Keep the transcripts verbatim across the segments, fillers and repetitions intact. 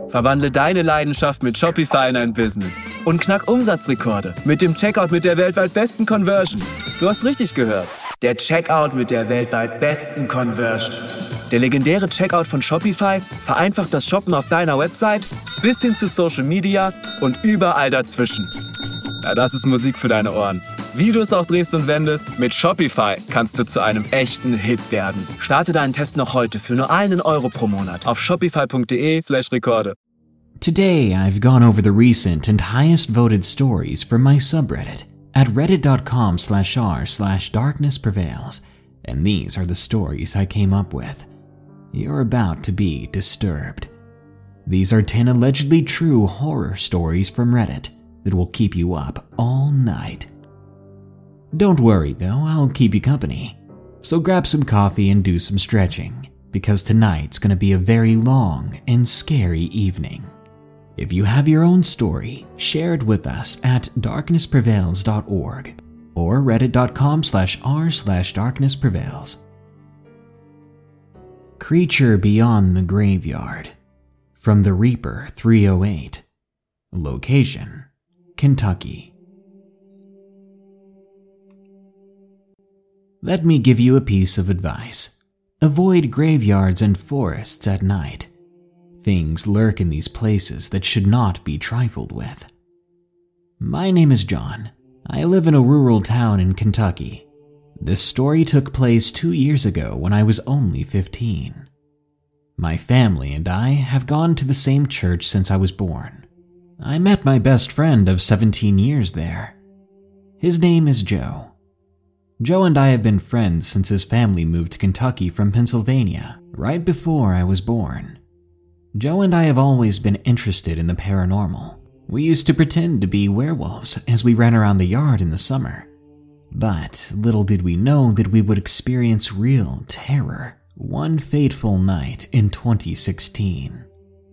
Verwandle deine Leidenschaft mit Shopify in ein Business und knack Umsatzrekorde mit dem Checkout mit der weltweit besten Conversion. Du hast richtig gehört. Der Checkout mit der weltweit besten Conversion. Der legendäre Checkout von Shopify vereinfacht das Shoppen auf deiner Website bis hin zu Social Media und überall dazwischen. Ja, das ist Musik für deine Ohren. Wie du es auch drehst und wendest, mit Shopify kannst du zu einem echten Hit werden. Starte deinen Test noch heute für nur einen Euro pro Monat auf shopify.de slash Rekorde. Today, I've gone over the recent and highest voted stories from my subreddit at reddit.com slash r slash darkness prevails, and these are the stories I came up with. You're about to be disturbed. These are ten allegedly true horror stories from Reddit that will keep you up all night. Don't worry though, I'll keep you company. So grab some coffee and do some stretching, because tonight's gonna be a very long and scary evening. If you have your own story, share it with us at darkness prevails dot org or reddit.com slash r slash darkness prevails. Creature Beyond the Graveyard from the Reaper three oh eight. Location, Kentucky. Let me give you a piece of advice. Avoid graveyards and forests at night. Things lurk in these places that should not be trifled with. My name is John. I live in a rural town in Kentucky. This story took place two years ago when I was only fifteen. My family and I have gone to the same church since I was born. I met my best friend of seventeen years there. His name is Joe. Joe and I have been friends since his family moved to Kentucky from Pennsylvania, right before I was born. Joe and I have always been interested in the paranormal. We used to pretend to be werewolves as we ran around the yard in the summer. But little did we know that we would experience real terror one fateful night in twenty sixteen.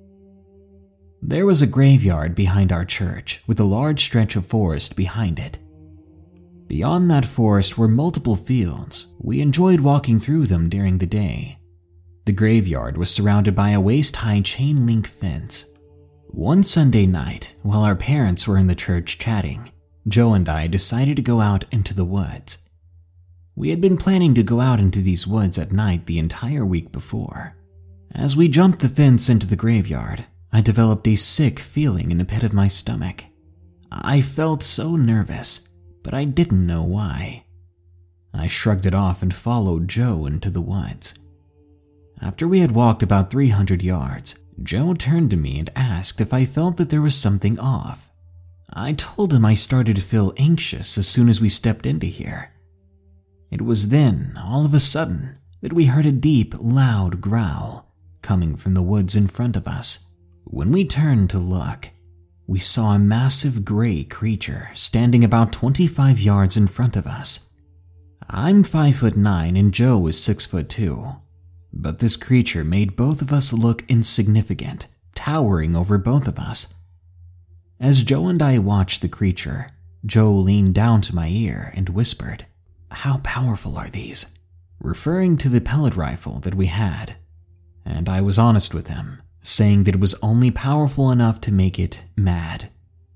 There was a graveyard behind our church with a large stretch of forest behind it. Beyond that forest were multiple fields. We enjoyed walking through them during the day. The graveyard was surrounded by a waist-high chain-link fence. One Sunday night, while our parents were in the church chatting, Joe and I decided to go out into the woods. We had been planning to go out into these woods at night the entire week before. As we jumped the fence into the graveyard, I developed a sick feeling in the pit of my stomach. I felt so nervous, but I didn't know why. I shrugged it off and followed Joe into the woods. After we had walked about three hundred yards, Joe turned to me and asked if I felt that there was something off. I told him I started to feel anxious as soon as we stepped into here. It was then, all of a sudden, that we heard a deep, loud growl coming from the woods in front of us. When we turned to look, we saw a massive gray creature standing about twenty-five yards in front of us. I'm five foot nine and Joe is six foot two, but this creature made both of us look insignificant, towering over both of us. As Joe and I watched the creature, Joe leaned down to my ear and whispered, "How powerful are these?" referring to the pellet rifle that we had. And I was honest with him, saying that it was only powerful enough to make it mad.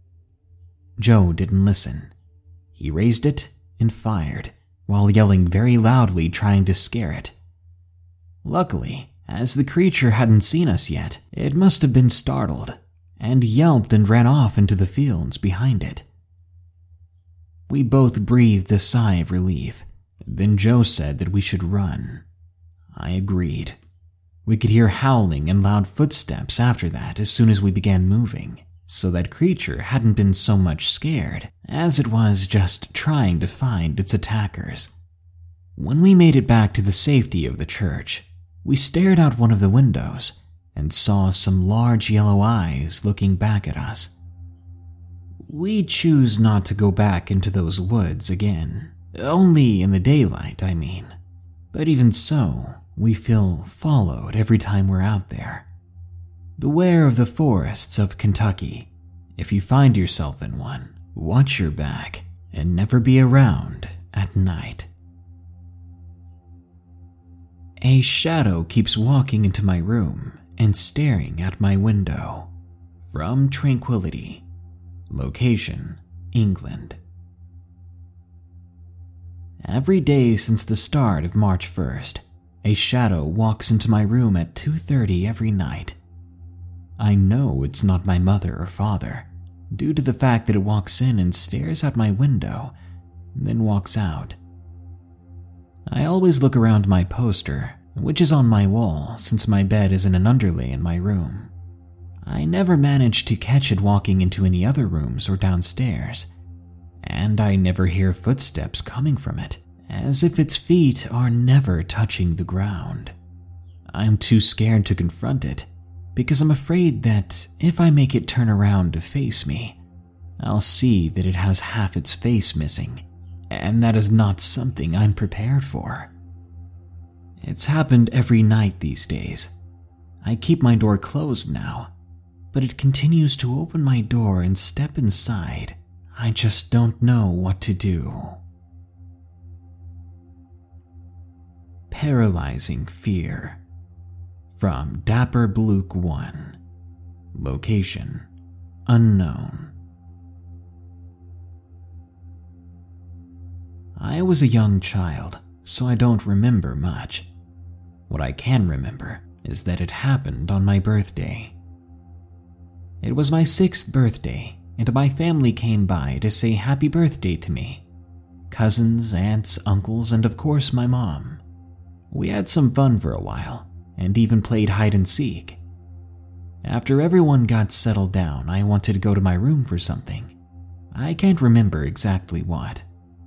Joe didn't listen. He raised it and fired, while yelling very loudly, trying to scare it. Luckily, as the creature hadn't seen us yet, it must have been startled, and yelped and ran off into the fields behind it. We both breathed a sigh of relief. Then Joe said that we should run. I agreed. We could hear howling and loud footsteps after that as soon as we began moving, so that creature hadn't been so much scared as it was just trying to find its attackers. When we made it back to the safety of the church, we stared out one of the windows and saw some large yellow eyes looking back at us. We choose not to go back into those woods again, only in the daylight, I mean. But even so, we feel followed every time we're out there. Beware of the forests of Kentucky. If you find yourself in one, watch your back and never be around at night. A shadow keeps walking into my room and staring at my window. From Tranquility. Location, England. Every day since the start of March first, a shadow walks into my room at two thirty every night. I know it's not my mother or father, due to the fact that it walks in and stares at my window, then walks out. I always look around my poster, which is on my wall since my bed is in an underlay in my room. I never manage to catch it walking into any other rooms or downstairs, and I never hear footsteps coming from it, as if its feet are never touching the ground. I'm too scared to confront it, because I'm afraid that if I make it turn around to face me, I'll see that it has half its face missing, and that is not something I'm prepared for. It's happened every night these days. I keep my door closed now, but it continues to open my door and step inside. I just don't know what to do. Paralyzing Fear. From Dapper Bluke one. Location, unknown. I was a young child, so I don't remember much. What I can remember is that it happened on my birthday. It was my sixth birthday, and my family came by to say happy birthday to me. Cousins, aunts, uncles, and of course my mom. We had some fun for a while, and even played hide and seek. After everyone got settled down, I wanted to go to my room for something. I can't remember exactly what.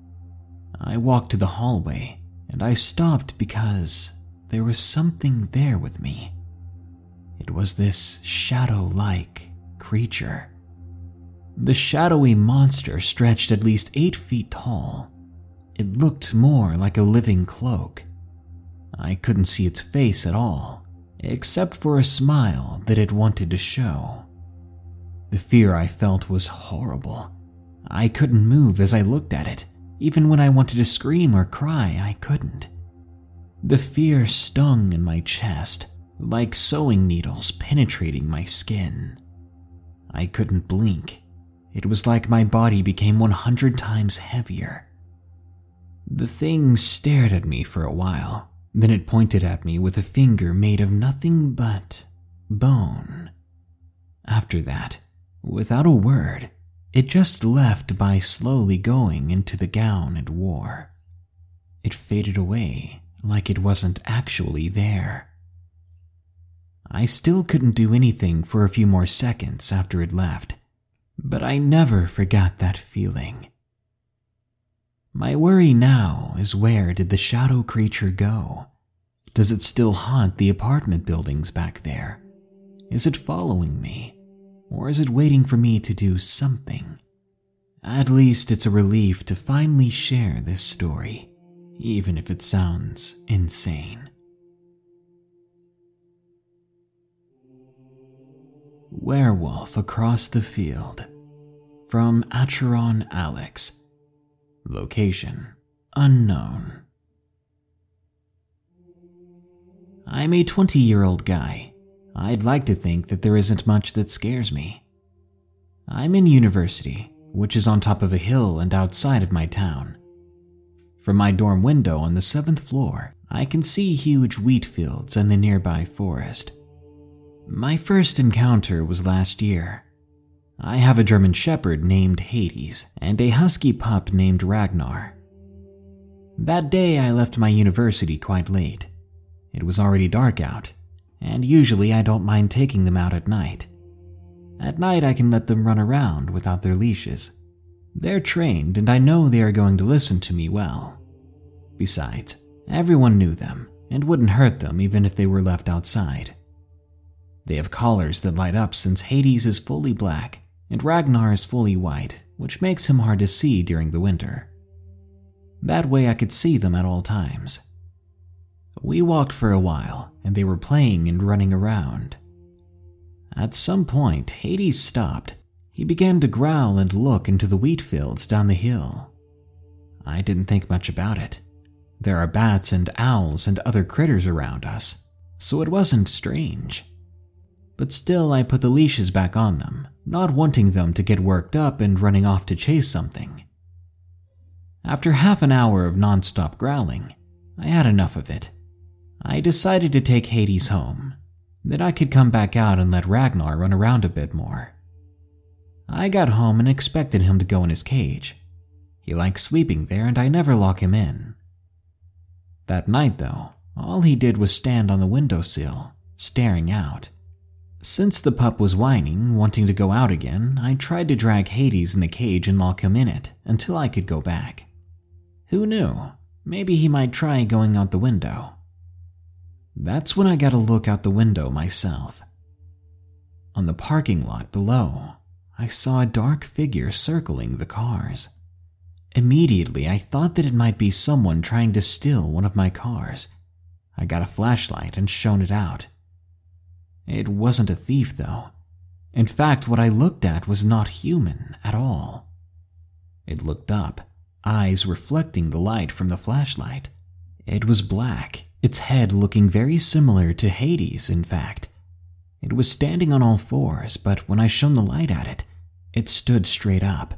I walked to the hallway, and I stopped because there was something there with me. It was this shadow-like creature. The shadowy monster stretched at least eight feet tall. It looked more like a living cloak. I couldn't see its face at all, except for a smile that it wanted to show. The fear I felt was horrible. I couldn't move as I looked at it. Even when I wanted to scream or cry, I couldn't. The fear stung in my chest, like sewing needles penetrating my skin. I couldn't blink. It was like my body became one hundred times heavier. The thing stared at me for a while, then it pointed at me with a finger made of nothing but bone. After that, without a word, it just left by slowly going into the gown it wore. It faded away like it wasn't actually there. I still couldn't do anything for a few more seconds after it left, but I never forgot that feeling. My worry now is, where did the shadow creature go? Does it still haunt the apartment buildings back there? Is it following me? Or is it waiting for me to do something? At least it's a relief to finally share this story, even if it sounds insane. Werewolf Across the Field. From Acheron Alex. Location, unknown. I'm a twenty-year-old guy. I'd like to think that there isn't much that scares me. I'm in university, which is on top of a hill and outside of my town. From my dorm window on the seventh floor, I can see huge wheat fields and the nearby forest. My first encounter was last year. I have a German Shepherd named Hades and a husky pup named Ragnar. That day I left my university quite late. It was already dark out, and usually I don't mind taking them out at night. At night I can let them run around without their leashes. They're trained and I know they are going to listen to me well. Besides, everyone knew them and wouldn't hurt them even if they were left outside. They have collars that light up since Hades is fully black and Ragnar is fully white, which makes him hard to see during the winter. That way I could see them at all times. We walked for a while, and they were playing and running around. At some point, Hades stopped. He began to growl and look into the wheat fields down the hill. I didn't think much about it. There are bats and owls and other critters around us, so it wasn't strange. But still, I put the leashes back on them, not wanting them to get worked up and running off to chase something. After half an hour of nonstop growling, I had enough of it. I decided to take Hades home. Then I could come back out and let Ragnar run around a bit more. I got home and expected him to go in his cage. He likes sleeping there and I never lock him in. That night, though, all he did was stand on the windowsill, staring out. Since the pup was whining, wanting to go out again, I tried to drag Hades in the cage and lock him in it until I could go back. Who knew? Maybe he might try going out the window. That's when I got a look out the window myself. On the parking lot below, I saw a dark figure circling the cars. Immediately, I thought that it might be someone trying to steal one of my cars. I got a flashlight and shone it out. It wasn't a thief, though. In fact, what I looked at was not human at all. It looked up, eyes reflecting the light from the flashlight. It was black, its head looking very similar to Hades, in fact. It was standing on all fours, but when I shone the light at it, it stood straight up.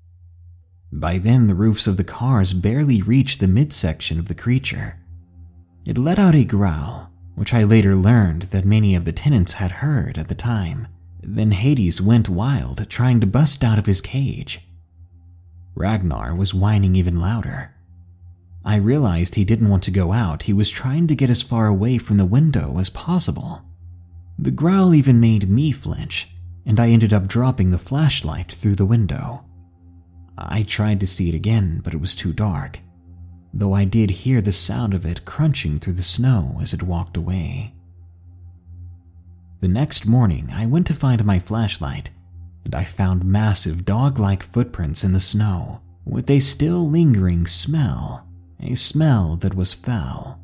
By then, the roofs of the cars barely reached the midsection of the creature. It let out a growl, which I later learned that many of the tenants had heard at the time. Then Hades went wild, trying to bust out of his cage. Ragnar was whining even louder. I realized he didn't want to go out. He was trying to get as far away from the window as possible. The growl even made me flinch, and I ended up dropping the flashlight through the window. I tried to see it again, but it was too dark, though I did hear the sound of it crunching through the snow as it walked away. The next morning, I went to find my flashlight, and I found massive dog-like footprints in the snow, with a still lingering smell, a smell that was foul.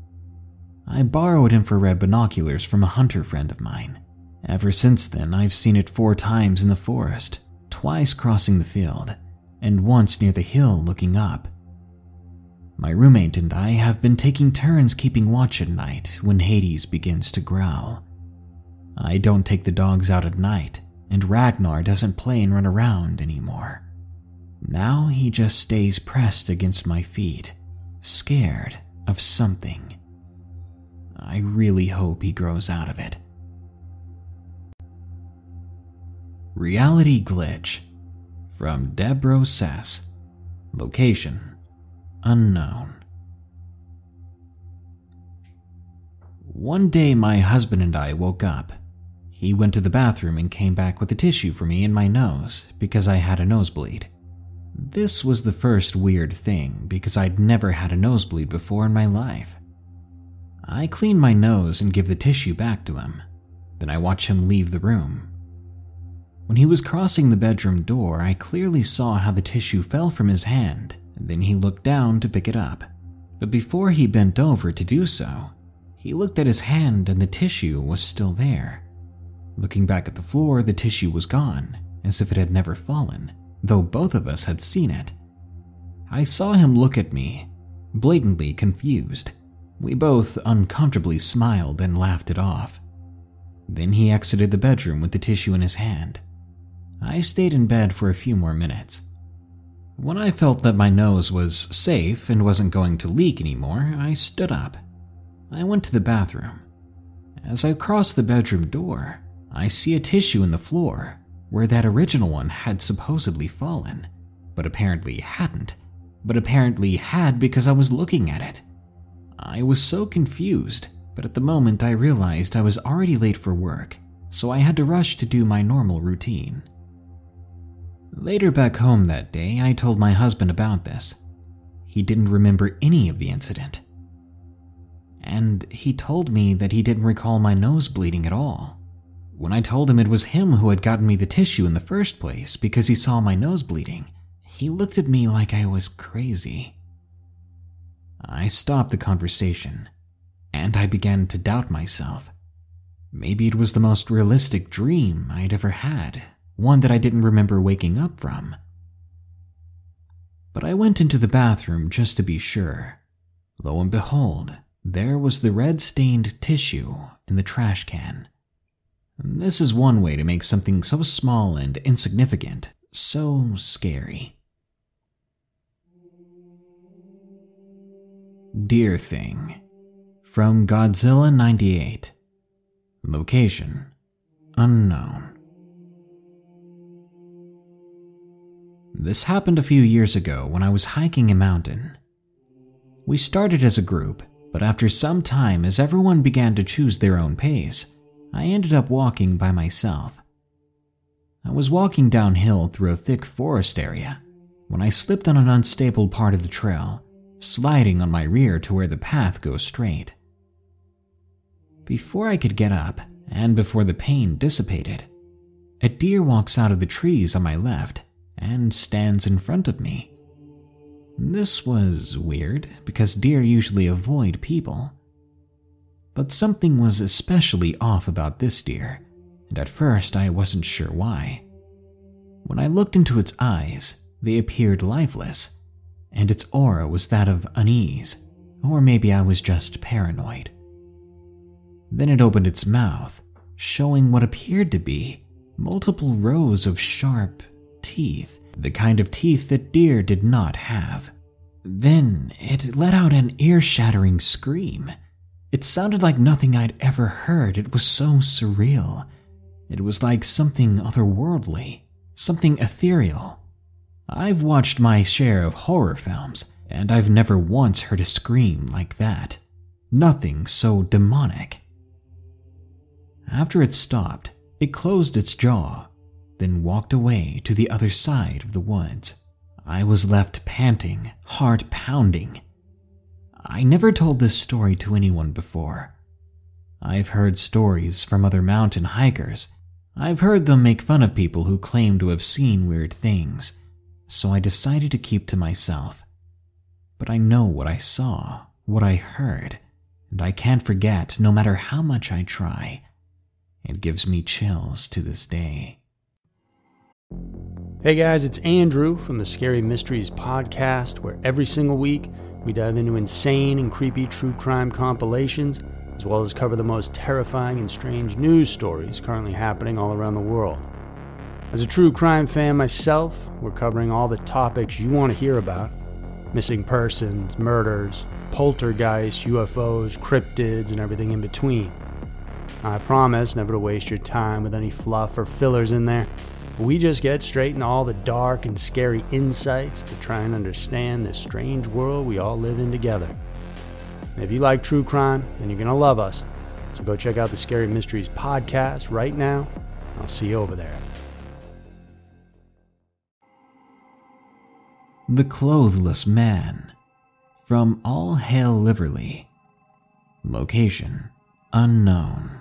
I borrowed infrared binoculars from a hunter friend of mine. Ever since then, I've seen it four times in the forest, twice crossing the field, and once near the hill looking up. My roommate and I have been taking turns keeping watch at night when Hades begins to growl. I don't take the dogs out at night, and Ragnar doesn't play and run around anymore. Now he just stays pressed against my feet, scared of something. I really hope he grows out of it. Reality Glitch from Debro Sass. Location unknown. One day my husband and I woke up. He went to the bathroom and came back with a tissue for me in my nose because I had a nosebleed. This was the first weird thing because I'd never had a nosebleed before in my life. I clean my nose and give the tissue back to him. Then I watch him leave the room. When he was crossing the bedroom door, I clearly saw how the tissue fell from his hand, and then he looked down to pick it up. But before he bent over to do so, he looked at his hand and the tissue was still there. Looking back at the floor, the tissue was gone, as if it had never fallen, though both of us had seen it. I saw him look at me, blatantly confused. We both uncomfortably smiled and laughed it off. Then he exited the bedroom with the tissue in his hand. I stayed in bed for a few more minutes. When I felt that my nose was safe and wasn't going to leak anymore, I stood up. I went to the bathroom. As I crossed the bedroom door, I see a tissue in the floor where that original one had supposedly fallen, but apparently hadn't, but apparently had because I was looking at it. I was so confused, but at the moment I realized I was already late for work, so I had to rush to do my normal routine. Later back home that day, I told my husband about this. He didn't remember any of the incident. And he told me that he didn't recall my nose bleeding at all. When I told him it was him who had gotten me the tissue in the first place because he saw my nose bleeding, he looked at me like I was crazy. I stopped the conversation, and I began to doubt myself. Maybe it was the most realistic dream I'd ever had, one that I didn't remember waking up from. But I went into the bathroom just to be sure. Lo and behold, there was the red-stained tissue in the trash can. This is one way to make something so small and insignificant so scary. Deer Thing from Godzilla ninety-eight. Location unknown. This happened a few years ago when I was hiking a mountain. We started as a group, but after some time, as everyone began to choose their own pace, I ended up walking by myself. I was walking downhill through a thick forest area when I slipped on an unstable part of the trail, sliding on my rear to where the path goes straight. Before I could get up, and before the pain dissipated, a deer walks out of the trees on my left and stands in front of me. This was weird because deer usually avoid people. But something was especially off about this deer, and at first I wasn't sure why. When I looked into its eyes, they appeared lifeless, and its aura was that of unease, or maybe I was just paranoid. Then it opened its mouth, showing what appeared to be multiple rows of sharp teeth, the kind of teeth that deer did not have. Then it let out an ear-shattering scream. It sounded like nothing I'd ever heard. It was so surreal. It was like something otherworldly, something ethereal. I've watched my share of horror films, and I've never once heard a scream like that. Nothing so demonic. After it stopped, it closed its jaw, then walked away to the other side of the woods. I was left panting, heart pounding. I never told this story to anyone before. I've heard stories from other mountain hikers. I've heard them make fun of people who claim to have seen weird things, so I decided to keep to myself. But I know what I saw, what I heard, and I can't forget no matter how much I try. It gives me chills to this day. Hey guys, it's Andrew from the Scary Mysteries podcast, where every single week we dive into insane and creepy true crime compilations, as well as cover the most terrifying and strange news stories currently happening all around the world. As a true crime fan myself, we're covering all the topics you want to hear about: missing persons, murders, poltergeists, U F Os, cryptids, and everything in between. I promise never to waste your time with any fluff or fillers in there. We just get straight into all the dark and scary insights to try and understand this strange world we all live in together. And if you like true crime, then you're going to love us. So go check out the Scary Mysteries podcast right now. I'll see you over there. The Clothless Man from All Hail Liverly. Location unknown.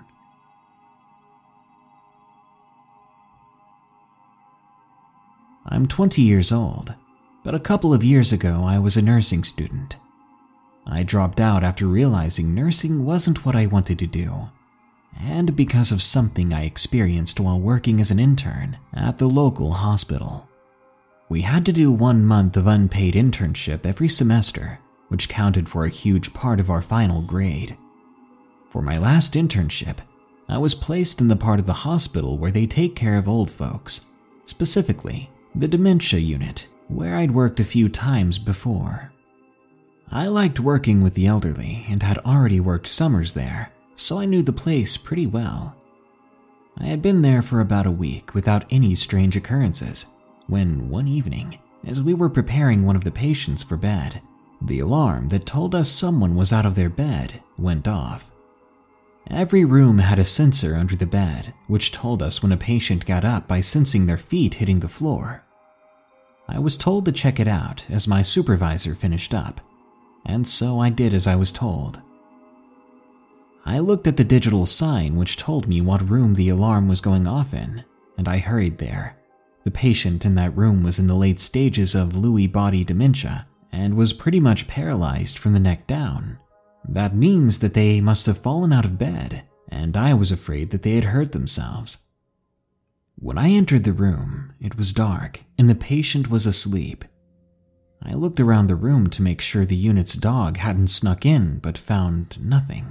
I'm twenty years old, but a couple of years ago I was a nursing student. I dropped out after realizing nursing wasn't what I wanted to do, and because of something I experienced while working as an intern at the local hospital. We had to do one month of unpaid internship every semester, which counted for a huge part of our final grade. For my last internship, I was placed in the part of the hospital where they take care of old folks, specifically the dementia unit, where I'd worked a few times before. I liked working with the elderly and had already worked summers there, so I knew the place pretty well. I had been there for about a week without any strange occurrences, when one evening, as we were preparing one of the patients for bed, the alarm that told us someone was out of their bed went off. Every room had a sensor under the bed, which told us when a patient got up by sensing their feet hitting the floor. I was told to check it out as my supervisor finished up, and so I did as I was told. I looked at the digital sign which told me what room the alarm was going off in, and I hurried there. The patient in that room was in the late stages of Lewy body dementia and was pretty much paralyzed from the neck down. That means that they must have fallen out of bed, and I was afraid that they had hurt themselves. When I entered the room, it was dark, and the patient was asleep. I looked around the room to make sure the unit's dog hadn't snuck in, but found nothing.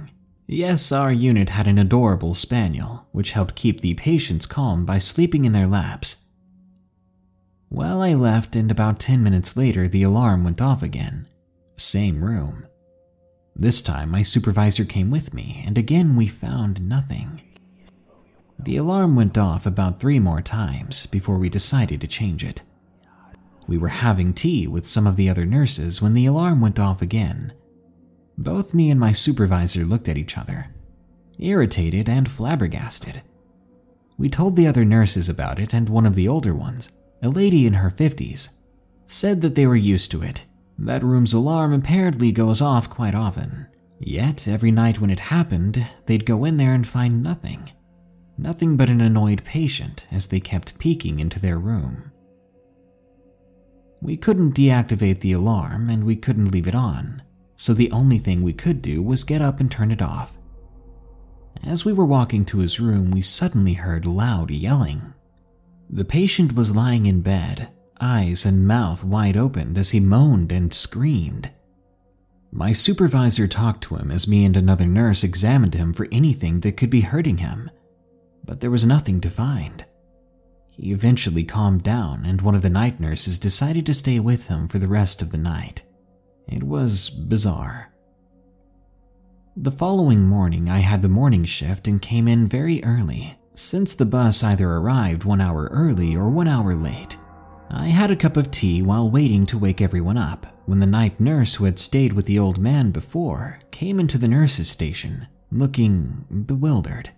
Yes, our unit had an adorable spaniel, which helped keep the patients calm by sleeping in their laps. Well, I left, and about ten minutes later the alarm went off again. Same room. This time my supervisor came with me, and again we found nothing. The alarm went off about three more times before we decided to change it. We were having tea with some of the other nurses when the alarm went off again. Both me and my supervisor looked at each other, irritated and flabbergasted. We told the other nurses about it, and one of the older ones, a lady in her fifties, said that they were used to it. That room's alarm apparently goes off quite often. Yet, every night when it happened, they'd go in there and find nothing. Nothing but an annoyed patient as they kept peeking into their room. We couldn't deactivate the alarm, and we couldn't leave it on, so the only thing we could do was get up and turn it off. As we were walking to his room, we suddenly heard loud yelling. The patient was lying in bed, eyes and mouth wide open as he moaned and screamed. My supervisor talked to him as me and another nurse examined him for anything that could be hurting him, but there was nothing to find. He eventually calmed down, and one of the night nurses decided to stay with him for the rest of the night. It was bizarre. The following morning, I had the morning shift and came in very early, since the bus either arrived one hour early or one hour late. I had a cup of tea while waiting to wake everyone up when the night nurse who had stayed with the old man before came into the nurse's station, looking bewildered.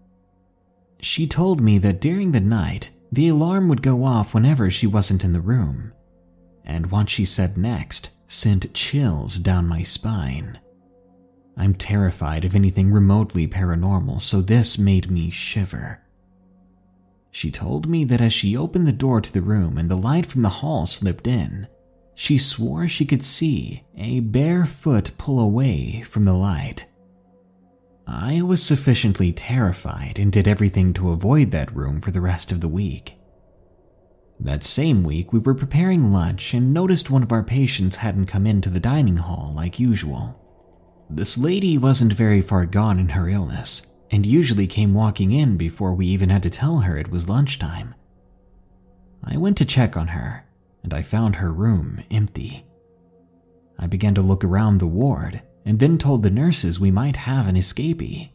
She told me that during the night, the alarm would go off whenever she wasn't in the room, and what she said next sent chills down my spine. I'm terrified of anything remotely paranormal, so this made me shiver. She told me that as she opened the door to the room and the light from the hall slipped in, she swore she could see a bare foot pull away from the light. I was sufficiently terrified and did everything to avoid that room for the rest of the week. That same week, we were preparing lunch and noticed one of our patients hadn't come into the dining hall like usual. This lady wasn't very far gone in her illness, and usually came walking in before we even had to tell her it was lunchtime. I went to check on her, and I found her room empty. I began to look around the ward, and then told the nurses we might have an escapee.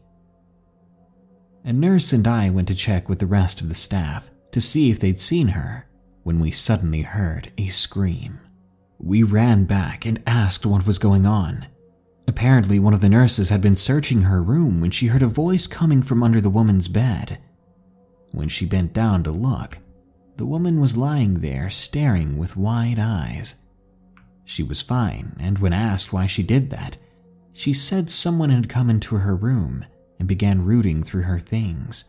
A nurse and I went to check with the rest of the staff to see if they'd seen her, when we suddenly heard a scream. We ran back and asked what was going on. Apparently, one of the nurses had been searching her room when she heard a voice coming from under the woman's bed. When she bent down to look, the woman was lying there staring with wide eyes. She was fine, and when asked why she did that, she said someone had come into her room and began rooting through her things.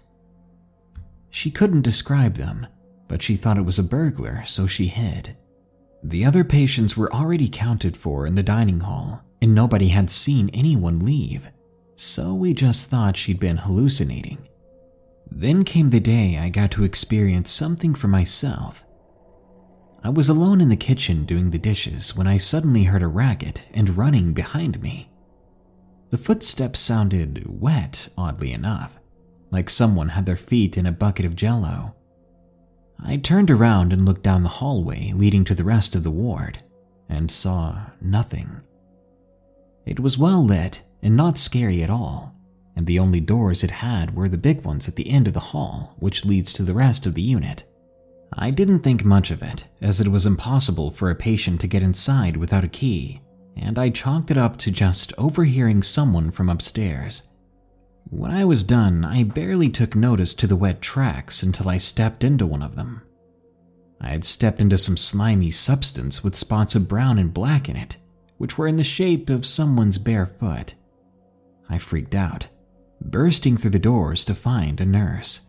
She couldn't describe them, but she thought it was a burglar, so she hid. The other patients were already counted for in the dining hall, and nobody had seen anyone leave, so we just thought she'd been hallucinating. Then came the day I got to experience something for myself. I was alone in the kitchen doing the dishes when I suddenly heard a racket and running behind me. The footsteps sounded wet, oddly enough, like someone had their feet in a bucket of jello. I turned around and looked down the hallway leading to the rest of the ward, and saw nothing. It was well lit and not scary at all, and the only doors it had were the big ones at the end of the hall, which leads to the rest of the unit. I didn't think much of it, as it was impossible for a patient to get inside without a key, and I chalked it up to just overhearing someone from upstairs. When I was done, I barely took notice to the wet tracks until I stepped into one of them. I had stepped into some slimy substance with spots of brown and black in it, which were in the shape of someone's bare foot. I freaked out, bursting through the doors to find a nurse.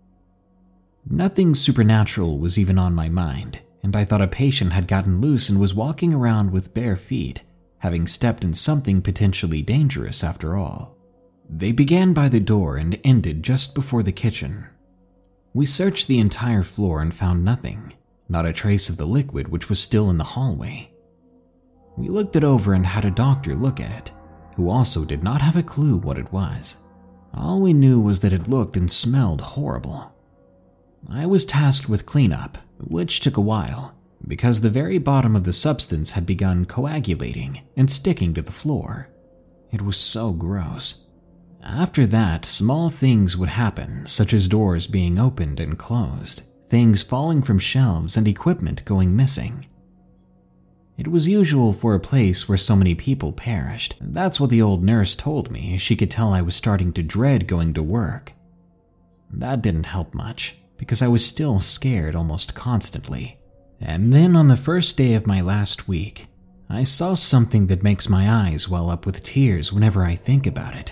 Nothing supernatural was even on my mind, and I thought a patient had gotten loose and was walking around with bare feet, having stepped in something potentially dangerous after all. They began by the door and ended just before the kitchen. We searched the entire floor and found nothing, not a trace of the liquid which was still in the hallway. We looked it over and had a doctor look at it, who also did not have a clue what it was. All we knew was that it looked and smelled horrible. I was tasked with cleanup, which took a while, because the very bottom of the substance had begun coagulating and sticking to the floor. It was so gross. After that, small things would happen, such as doors being opened and closed, things falling from shelves, and equipment going missing. It was usual for a place where so many people perished. That's what the old nurse told me, as she could tell I was starting to dread going to work. That didn't help much, because I was still scared almost constantly. And then on the first day of my last week, I saw something that makes my eyes well up with tears whenever I think about it.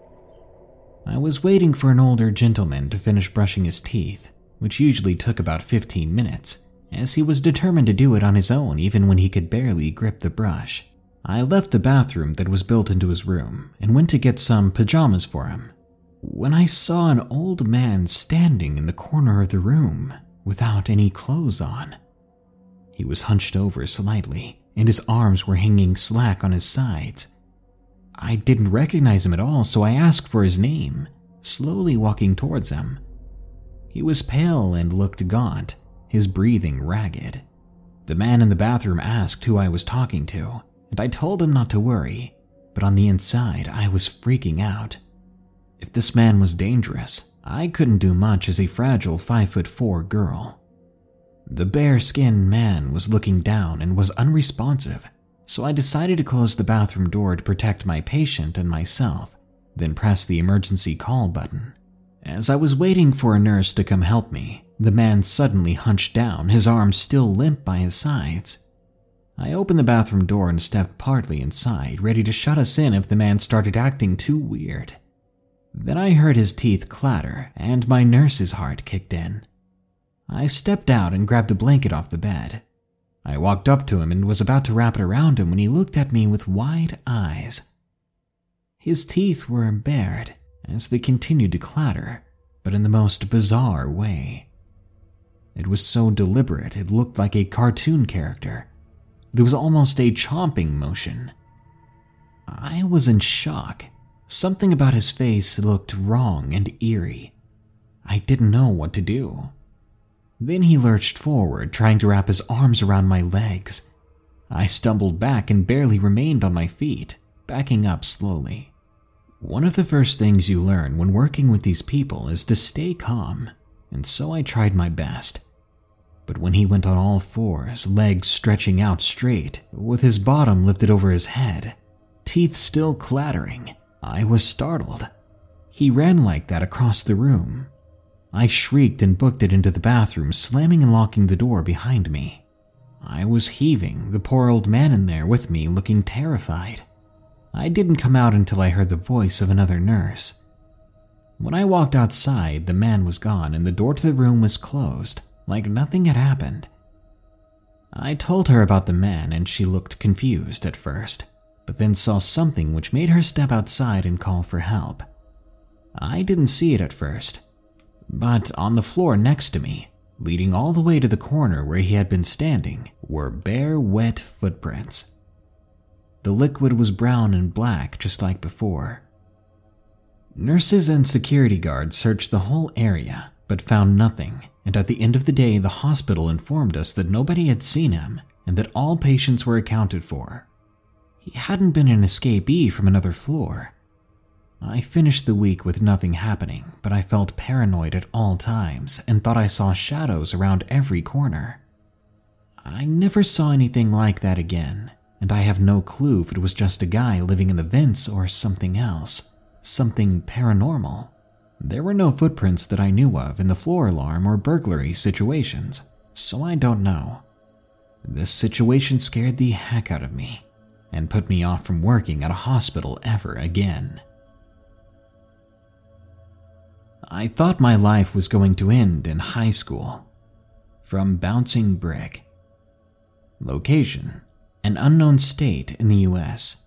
I was waiting for an older gentleman to finish brushing his teeth, which usually took about fifteen minutes, as he was determined to do it on his own even when he could barely grip the brush. I left the bathroom that was built into his room and went to get some pajamas for him, when I saw an old man standing in the corner of the room without any clothes on. He was hunched over slightly, and his arms were hanging slack on his sides. I didn't recognize him at all, so I asked for his name, slowly walking towards him. He was pale and looked gaunt, his breathing ragged. The man in the bathroom asked who I was talking to, and I told him not to worry, but on the inside I was freaking out. If this man was dangerous, I couldn't do much as a fragile five foot four girl. The bare-skinned man was looking down and was unresponsive, so I decided to close the bathroom door to protect my patient and myself, then press the emergency call button. As I was waiting for a nurse to come help me, the man suddenly hunched down, his arms still limp by his sides. I opened the bathroom door and stepped partly inside, ready to shut us in if the man started acting too weird. Then I heard his teeth clatter, and my nurse's heart kicked in. I stepped out and grabbed a blanket off the bed. I walked up to him and was about to wrap it around him when he looked at me with wide eyes. His teeth were bared as they continued to clatter, but in the most bizarre way. It was so deliberate it looked like a cartoon character. It was almost a chomping motion. I was in shock. Something about his face looked wrong and eerie. I didn't know what to do. Then he lurched forward, trying to wrap his arms around my legs. I stumbled back and barely remained on my feet, backing up slowly. One of the first things you learn when working with these people is to stay calm, and so I tried my best. But when he went on all fours, legs stretching out straight, with his bottom lifted over his head, teeth still clattering, I was startled. He ran like that across the room. I shrieked and booked it into the bathroom, slamming and locking the door behind me. I was heaving, the poor old man in there with me looking terrified. I didn't come out until I heard the voice of another nurse. When I walked outside, the man was gone and the door to the room was closed, like nothing had happened. I told her about the man and she looked confused at first, but then saw something which made her step outside and call for help. I didn't see it at first, but on the floor next to me, leading all the way to the corner where he had been standing, were bare, wet footprints. The liquid was brown and black, just like before. Nurses and security guards searched the whole area, but found nothing, and at the end of the day, the hospital informed us that nobody had seen him and that all patients were accounted for. He hadn't been an escapee from another floor. I finished the week with nothing happening, but I felt paranoid at all times and thought I saw shadows around every corner. I never saw anything like that again, and I have no clue if it was just a guy living in the vents or something else, something paranormal. There were no footprints that I knew of in the floor alarm or burglary situations, so I don't know. This situation scared the heck out of me and put me off from working at a hospital ever again. I thought my life was going to end in high school. From Bouncing Brick. Location: an unknown state in the U S.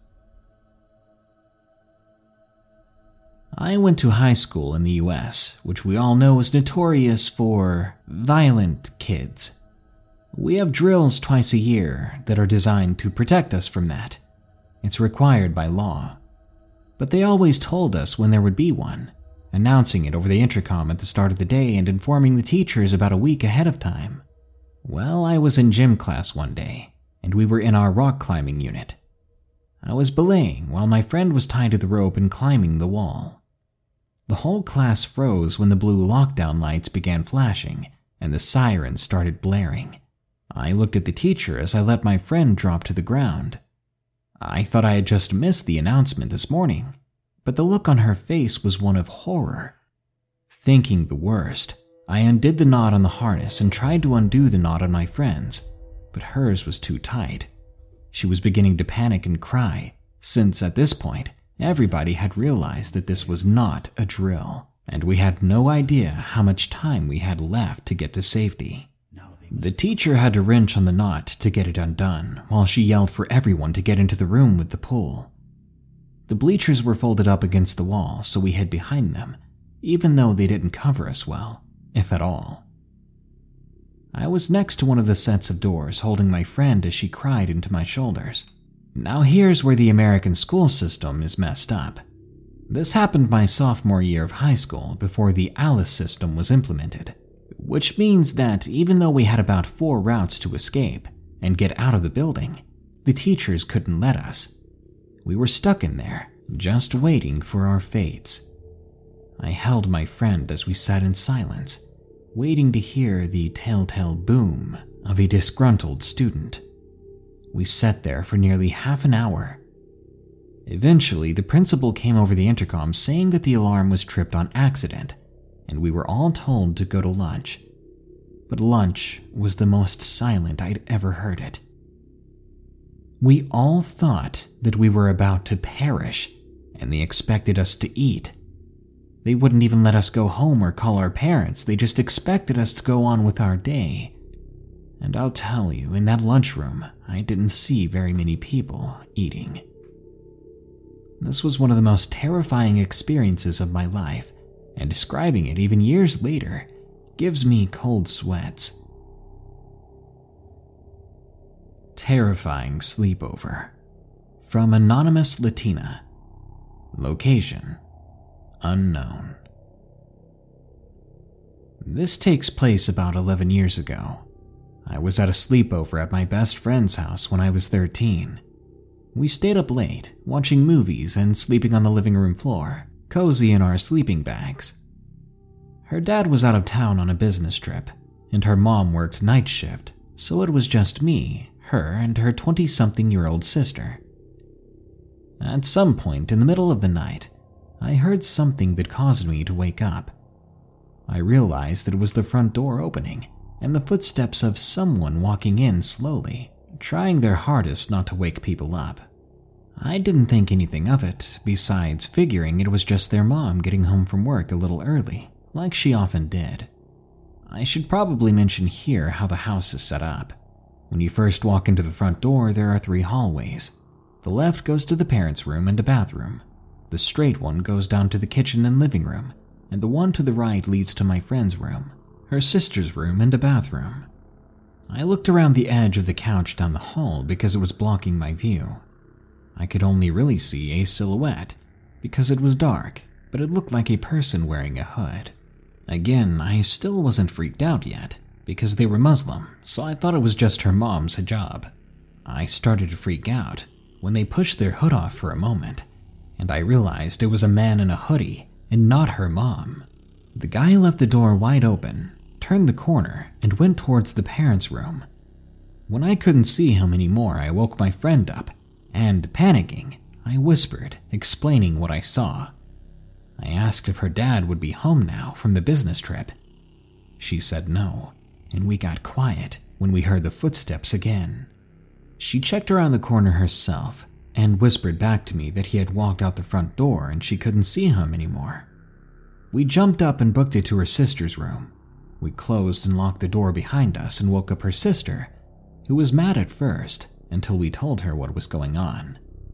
I went to high school in the U S, which we all know is notorious for violent kids. We have drills twice a year that are designed to protect us from that. It's required by law. but they always told us when there would be one, announcing it over the intercom at the start of the day and informing the teachers about a week ahead of time. Well, I was in gym class one day, and we were in our rock climbing unit. I was belaying while my friend was tied to the rope and climbing the wall. The whole class froze when the blue lockdown lights began flashing and the sirens started blaring. I looked at the teacher as I let my friend drop to the ground. I thought I had just missed the announcement this morning, but the look on her face was one of horror. Thinking the worst, I undid the knot on the harness and tried to undo the knot on my friend's, but hers was too tight. She was beginning to panic and cry, since at this point, everybody had realized that this was not a drill, and we had no idea how much time we had left to get to safety. The teacher had to wrench on the knot to get it undone, while she yelled for everyone to get into the room with the pool. The bleachers were folded up against the wall, so we hid behind them, even though they didn't cover us well, if at all. I was next to one of the sets of doors, holding my friend as she cried into my shoulders. Now here's where the American school system is messed up. This happened my sophomore year of high school before the ALICE system was implemented, which means that even though we had about four routes to escape and get out of the building, the teachers couldn't let us. We were stuck in there, just waiting for our fates. I held my friend as we sat in silence, waiting to hear the telltale boom of a disgruntled student. We sat there for nearly half an hour. Eventually, the principal came over the intercom saying that the alarm was tripped on accident, and we were all told to go to lunch. But lunch was the most silent I'd ever heard it. We all thought that we were about to perish, and they expected us to eat. They wouldn't even let us go home or call our parents, they just expected us to go on with our day. And I'll tell you, in that lunchroom, I didn't see very many people eating. This was one of the most terrifying experiences of my life, and describing it even years later gives me cold sweats. Terrifying sleepover. From Anonymous Latina. Location: unknown. This takes place about eleven years ago. I was at a sleepover at my best friend's house when I was thirteen. We stayed up late, watching movies and sleeping on the living room floor, cozy in our sleeping bags. Her dad was out of town on a business trip, and her mom worked night shift, so it was just me, her, and her twenty-something-year-old sister. At some point in the middle of the night, I heard something that caused me to wake up. I realized that it was the front door opening, and the footsteps of someone walking in slowly, trying their hardest not to wake people up. I didn't think anything of it, besides figuring it was just their mom getting home from work a little early, like she often did. I should probably mention here how the house is set up. When you first walk into the front door, there are three hallways. The left goes to the parents' room and a bathroom. The straight one goes down to the kitchen and living room, and the one to the right leads to my friend's room, her sister's room, and a bathroom. I looked around the edge of the couch down the hall because it was blocking my view. I could only really see a silhouette because it was dark, but it looked like a person wearing a hood. Again, I still wasn't freaked out yet because they were Muslim, so I thought it was just her mom's hijab. I started to freak out when they pushed their hood off for a moment, and I realized it was a man in a hoodie and not her mom. The guy left the door wide open, turned the corner, and went towards the parents' room. When I couldn't see him anymore, I woke my friend up, and panicking, I whispered, explaining what I saw. I asked if her dad would be home now from the business trip. She said no, and we got quiet when we heard the footsteps again. She checked around the corner herself and whispered back to me that he had walked out the front door and she couldn't see him anymore. We jumped up and booked it to her sister's room. We closed and locked the door behind us and woke up her sister, who was mad at first until we told her what was going on.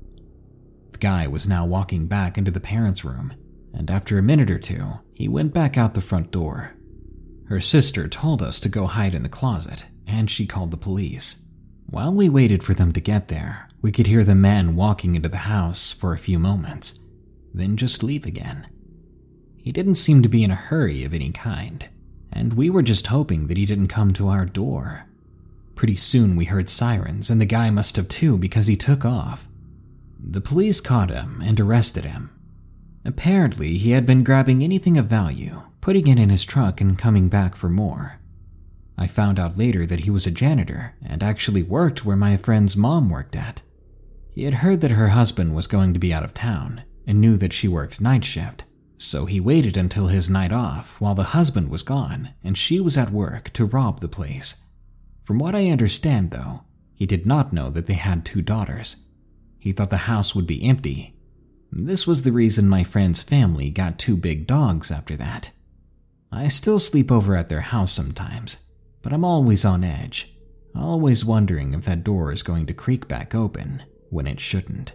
The guy was now walking back into the parents' room, and after a minute or two, he went back out the front door. Her sister told us to go hide in the closet, and she called the police. While we waited for them to get there, we could hear the man walking into the house for a few moments. then just leave again. He didn't seem to be in a hurry of any kind, and we were just hoping that he didn't come to our door. Pretty soon we heard sirens, and the guy must have too because he took off. The police caught him and arrested him. Apparently, he had been grabbing anything of value, putting it in his truck and coming back for more. I found out later that he was a janitor and actually worked where my friend's mom worked at. He had heard that her husband was going to be out of town and knew that she worked night shift, so he waited until his night off while the husband was gone and she was at work to rob the place. From what I understand, though, he did not know that they had two daughters. He thought the house would be empty. This was the reason my friend's family got two big dogs after that. I still sleep over at their house sometimes, but I'm always on edge, always wondering if that door is going to creak back open when it shouldn't.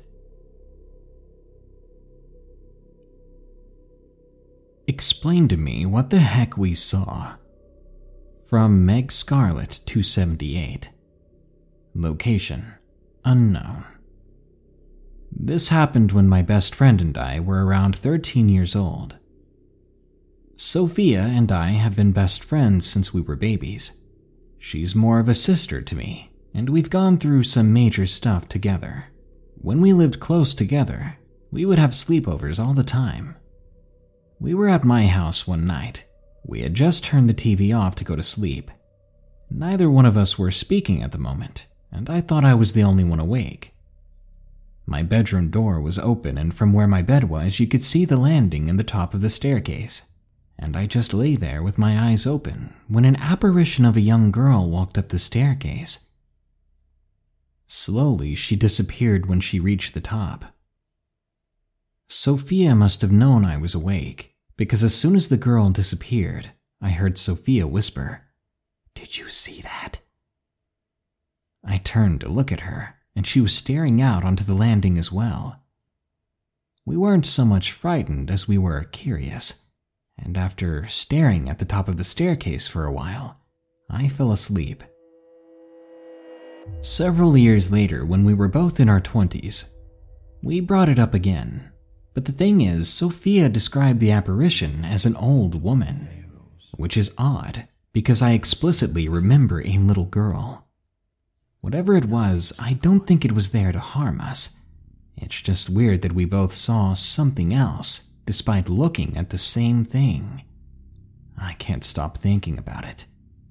Explain to me what the heck we saw. From Meg Scarlett two seventy-eight. Location: unknown. This happened when my best friend and I were around thirteen years old. Sophia and I have been best friends since we were babies. She's more of a sister to me, and we've gone through some major stuff together. When we lived close together, we would have sleepovers all the time. We were at my house one night. We had just turned the T V off to go to sleep. Neither one of us were speaking at the moment, and I thought I was the only one awake. My bedroom door was open, and from where my bed was, you could see the landing and the top of the staircase. And I just lay there with my eyes open when an apparition of a young girl walked up the staircase. Slowly, she disappeared when she reached the top. Sophia must have known I was awake, because as soon as the girl disappeared, I heard Sophia whisper, "Did you see that?" I turned to look at her, and she was staring out onto the landing as well. We weren't so much frightened as we were curious, and after staring at the top of the staircase for a while, I fell asleep. Several years later, when we were both in our twenties, we brought it up again. But the thing is, Sophia described the apparition as an old woman, which is odd because I explicitly remember a little girl. Whatever it was, I don't think it was there to harm us. It's just weird that we both saw something else despite looking at the same thing. I can't stop thinking about it.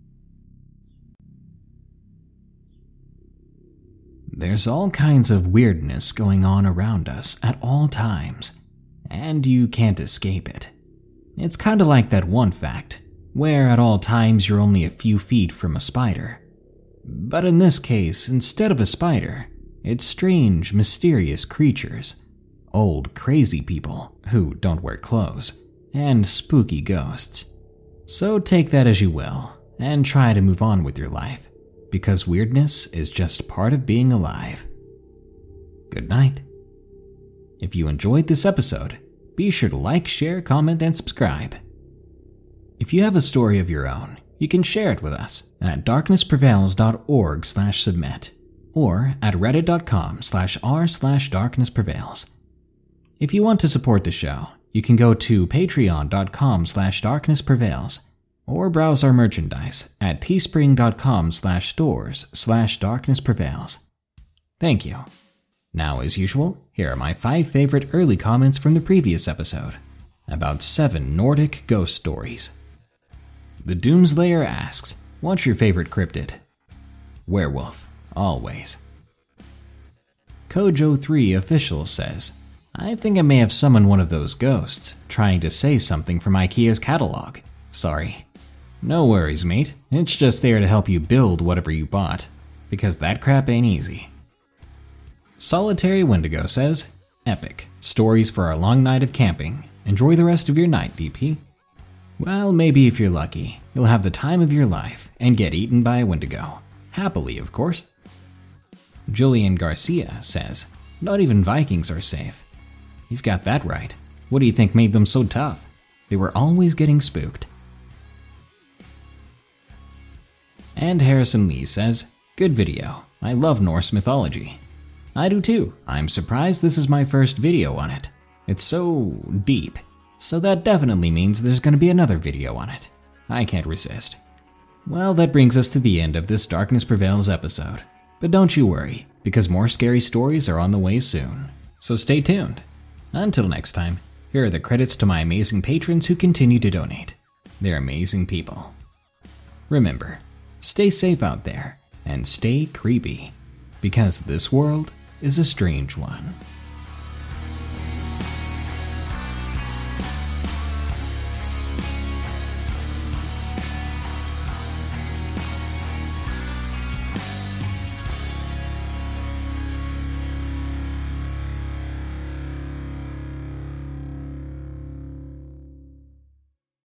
There's all kinds of weirdness going on around us at all times, and you can't escape it. It's kind of like that one fact, where at all times you're only a few feet from a spider. But in this case, instead of a spider, it's strange, mysterious creatures, old, crazy people who don't wear clothes, and spooky ghosts. So take that as you will, and try to move on with your life. Because weirdness is just part of being alive. Good night. If you enjoyed this episode, be sure to like, share, comment, and subscribe. If you have a story of your own, you can share it with us at darknessprevails.org slash submit or at reddit.com slash r slash darknessprevails. If you want to support the show, you can go to patreon.com slash darknessprevails or browse our merchandise at teespring.com slash stores slash darknessprevails. Thank you. Now, as usual, here are my five favorite early comments from the previous episode about seven Nordic ghost stories. The Doomslayer asks, what's your favorite cryptid? Werewolf, always. Kojo three Official says, I think I may have summoned one of those ghosts, trying to say something from IKEA's catalog. Sorry. No worries, mate. It's just there to help you build whatever you bought, because that crap ain't easy. Solitary Wendigo says, epic. Stories for our long night of camping. Enjoy the rest of your night, D P. Well, maybe if you're lucky, you'll have the time of your life and get eaten by a Wendigo. Happily, of course. Julian Garcia says, not even Vikings are safe. You've got that right. What do you think made them so tough? They were always getting spooked. And Harrison Lee says, good video. I love Norse mythology. I do too. I'm surprised this is my first video on it. It's so deep, so that definitely means there's going to be another video on it. I can't resist. Well, that brings us to the end of this Darkness Prevails episode. But don't you worry, because more scary stories are on the way soon. So stay tuned. Until next time, here are the credits to my amazing patrons who continue to donate. They're amazing people. Remember, stay safe out there and stay creepy, because this world is a strange one.